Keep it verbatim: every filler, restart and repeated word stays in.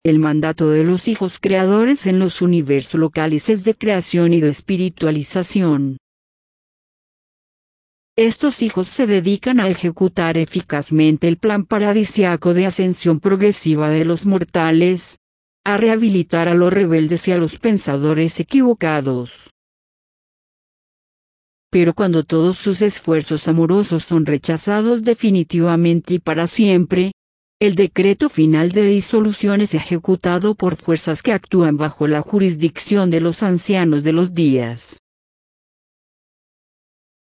El mandato de los hijos creadores en los universos locales es de creación y de espiritualización. Estos hijos se dedican a ejecutar eficazmente el plan paradisiaco de ascensión progresiva de los mortales, a rehabilitar a los rebeldes y a los pensadores equivocados. Pero cuando todos sus esfuerzos amorosos son rechazados definitivamente y para siempre, el decreto final de disolución es ejecutado por fuerzas que actúan bajo la jurisdicción de los ancianos de los días.